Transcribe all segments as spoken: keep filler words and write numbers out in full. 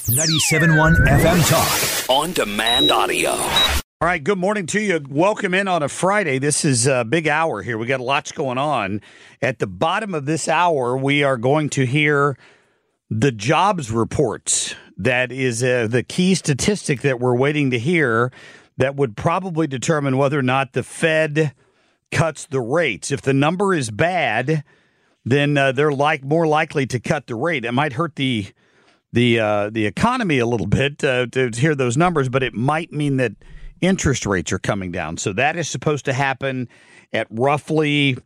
ninety-seven point one F M Talk. On demand audio. All right, good morning to you. Welcome in on a Friday. This is a big hour here. We got lots going on. At the bottom of this hour, we are going to hear the jobs reports. That is uh, the key statistic that we're waiting to hear that would probably determine whether or not the Fed cuts the rates. If the number is bad, then uh, they're like more likely to cut the rate. It might hurt the the uh, the economy a little bit uh, to hear those numbers, but it might mean that interest rates are coming down. So that is supposed to happen at roughly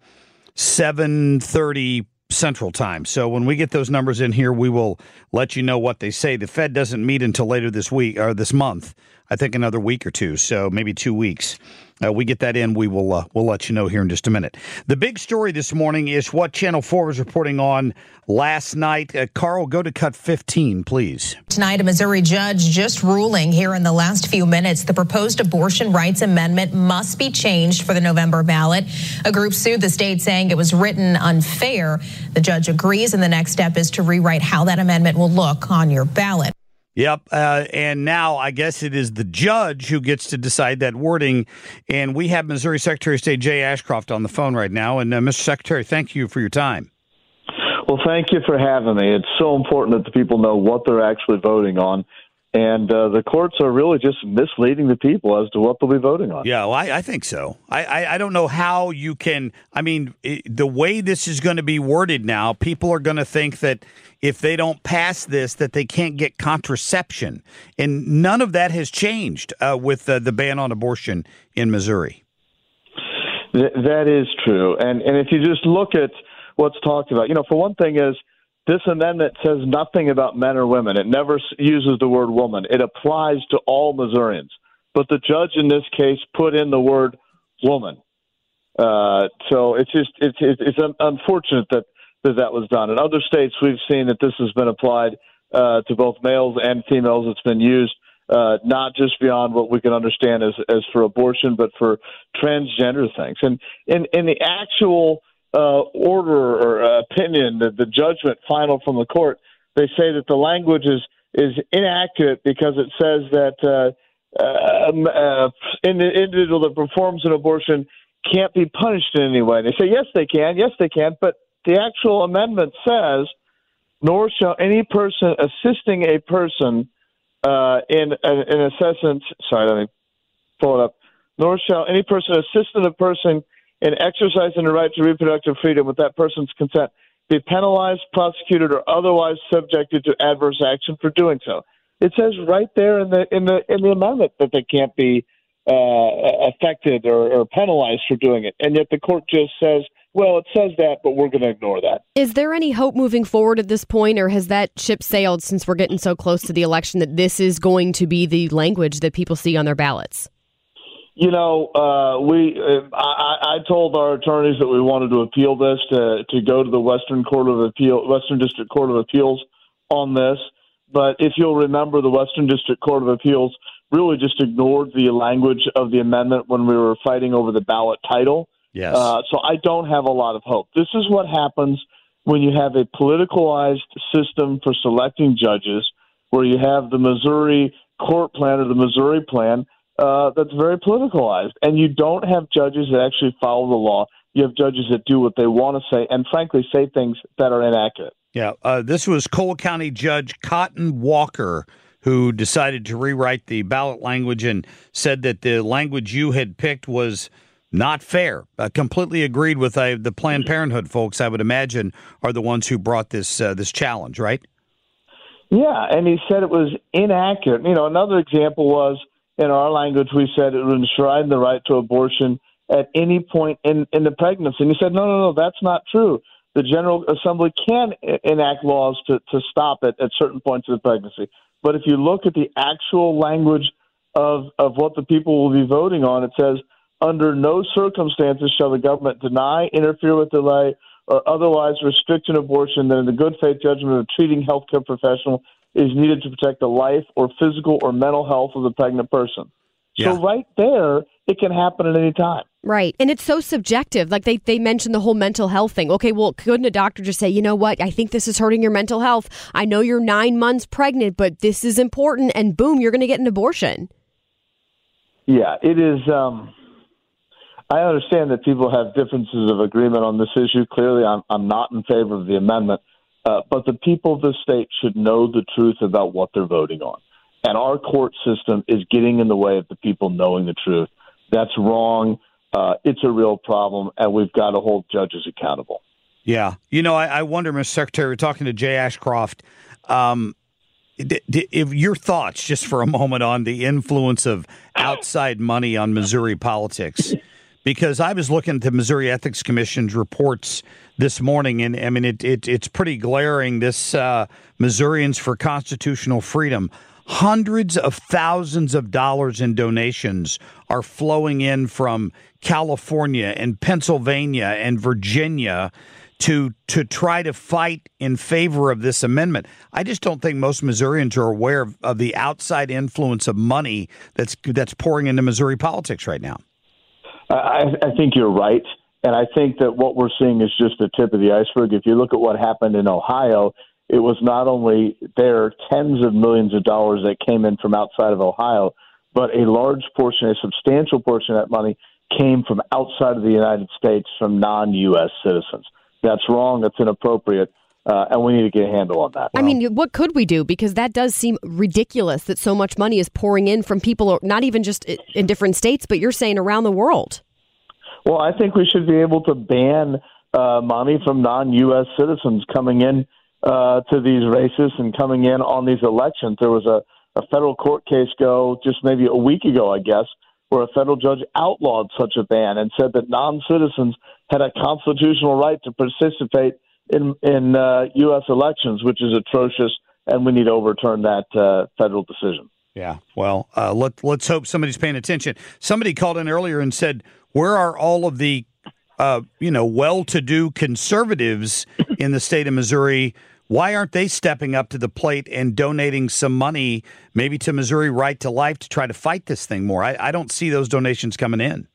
seven thirty Central Time. So when we get those numbers in here, we will let you know what they say. The Fed doesn't meet until later this week or this month. I think another week or two, so maybe two weeks. Uh, we get that in, we will uh, we'll let you know here in just a minute. The big story this morning is what Channel four was reporting on last night. Uh, Carl, go to cut fifteen, please. Tonight, a Missouri judge just ruling here in the last few minutes the proposed abortion rights amendment must be changed for the November ballot. A group sued the state saying it was written unfair. The judge agrees, and the next step is to rewrite how that amendment will look on your ballot. Yep, uh, and now I guess it is the judge who gets to decide that wording, and we have Missouri Secretary of State Jay Ashcroft on the phone right now. And uh, Mister Secretary, thank you for your time. Well, thank you for having me. It's so important that the people know what they're actually voting on, and uh, the courts are really just misleading the people as to what they'll be voting on. Yeah, well, I, I think so. I, I, I don't know how you can, I mean, it, the way this is going to be worded now, people are going to think that if they don't pass this, that they can't get contraception. And none of that has changed uh, with uh, the ban on abortion in Missouri. Th- that is true. And and if you just look at what's talked about, you know, for one thing is this amendment says nothing about men or women. It never uses the word woman. It applies to all Missourians. But the judge in this case put in the word woman. Uh, so it's just it's it's, it's unfortunate that that that was done. In other states, we've seen that this has been applied uh, to both males and females. It's been used uh, not just beyond what we can understand as, as for abortion, but for transgender things. And in, in the actual uh, order or uh, opinion, the, the judgment final from the court, they say that the language is, is inaccurate because it says that uh, uh, uh, an individual that performs an abortion can't be punished in any way. They say, yes, they can. Yes, they can. But the actual amendment says, nor shall any person assisting a person uh, in an assessment, sorry, let me pull it up, nor shall any person assisting a person in exercising the right to reproductive freedom with that person's consent be penalized, prosecuted, or otherwise subjected to adverse action for doing so. It says right there in the in the in the amendment that they can't be uh, affected or, or penalized for doing it, and yet the court just says, well, it says that, but we're going to ignore that. Is there any hope moving forward at this point, or has that ship sailed since we're getting so close to the election that this is going to be the language that people see on their ballots? You know, uh, we uh, I, I told our attorneys that we wanted to appeal this to to go to the Western Court of Appeal, Western District Court of Appeals on this. But if you'll remember, the Western District Court of Appeals really just ignored the language of the amendment when we were fighting over the ballot title. Yes. Uh, so I don't have a lot of hope. This is what happens when you have a politicalized system for selecting judges, where you have the Missouri court plan or the Missouri plan uh, that's very politicalized. And you don't have judges that actually follow the law. You have judges that do what they want to say and, frankly, say things that are inaccurate. Yeah, uh, this was Cole County Judge Cotton Walker who decided to rewrite the ballot language and said that the language you had picked was not fair. Uh, completely agreed with uh, the Planned Parenthood folks, I would imagine, are the ones who brought this uh, this challenge, right? Yeah, and he said it was inaccurate. You know, another example was, in our language, we said it would enshrine the right to abortion at any point in, in the pregnancy. And he said, no, no, no, that's not true. The General Assembly can enact laws to, to stop it at certain points of the pregnancy. But if you look at the actual language of, of what the people will be voting on, it says, under no circumstances shall the government deny, interfere with, delay, or otherwise restrict an abortion that in the good faith judgment of a treating healthcare professional is needed to protect the life or physical or mental health of the pregnant person. Yeah. So right there, it can happen at any time. Right. And it's so subjective. Like they, they mentioned the whole mental health thing. Okay, well, couldn't a doctor just say, you know what, I think this is hurting your mental health. I know you're nine months pregnant, but this is important. And boom, you're going to get an abortion. Yeah, it is. Um, I understand that people have differences of agreement on this issue. Clearly, I'm, I'm not in favor of the amendment. Uh, but the people of the state should know the truth about what they're voting on. And our court system is getting in the way of the people knowing the truth. That's wrong. Uh, it's a real problem, and we've got to hold judges accountable. Yeah. You know, I, I wonder, Mister Secretary, we're talking to Jay Ashcroft, um, d- d- if your thoughts just for a moment on the influence of outside money on Missouri politics. Because I was looking at the Missouri Ethics Commission's reports this morning, and I mean, it, it it's pretty glaring. This uh, Missourians for Constitutional Freedom, hundreds of thousands of dollars in donations are flowing in from California and Pennsylvania and Virginia to to try to fight in favor of this amendment. I just don't think most Missourians are aware of, of the outside influence of money that's that's pouring into Missouri politics right now. I, I think you're right. And I think that what we're seeing is just the tip of the iceberg. If you look at what happened in Ohio, it was not only there tens of millions of dollars that came in from outside of Ohio, but a large portion, a substantial portion of that money came from outside of the United States from non-U S citizens. That's wrong. That's inappropriate. Uh, and we need to get a handle on that. I mean, what could we do? Because that does seem ridiculous that so much money is pouring in from people, not even just in different states, but you're saying around the world. Well, I think we should be able to ban uh, money from non-U S citizens coming in uh, to these races and coming in on these elections. There was a, a federal court case go just maybe a week ago, I guess, where a federal judge outlawed such a ban and said that non-citizens had a constitutional right to participate in, in uh, U S elections, which is atrocious, and we need to overturn that uh, federal decision. Yeah, well, uh, let, let's hope somebody's paying attention. Somebody called in earlier and said, where are all of the, uh, you know, well-to-do conservatives in the state of Missouri? Why aren't they stepping up to the plate and donating some money, maybe to Missouri Right to Life, to try to fight this thing more? I, I don't see those donations coming in.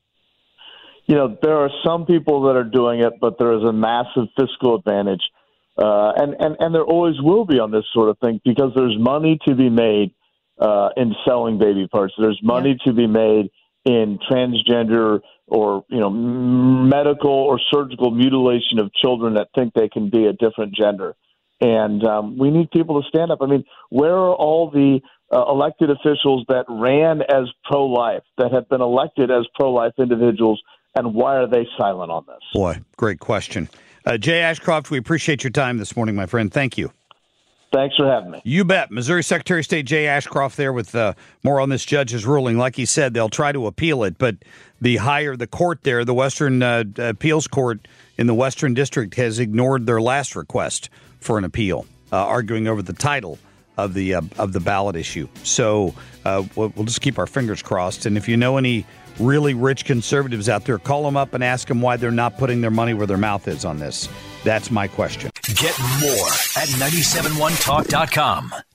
You know, there are some people that are doing it, but there is a massive fiscal advantage. Uh, and, and, and there always will be on this sort of thing because there's money to be made uh, in selling baby parts. There's money yeah. to be made in transgender or, you know, medical or surgical mutilation of children that think they can be a different gender. And um, we need people to stand up. I mean, where are all the uh, elected officials that ran as pro-life, that have been elected as pro-life individuals, and why are they silent on this? Boy, great question. Uh, Jay Ashcroft, we appreciate your time this morning, my friend. Thank you. Thanks for having me. You bet. Missouri Secretary of State Jay Ashcroft there with uh, more on this judge's ruling. Like he said, they'll try to appeal it, but the higher the court there, the Western uh, Appeals Court in the Western District has ignored their last request for an appeal, uh, arguing over the title of the uh, of the ballot issue. So uh, we'll, we'll just keep our fingers crossed. And if you know any really rich conservatives out there, call them up and ask them why they're not putting their money where their mouth is on this. That's my question. Get more at nine seven one talk dot com.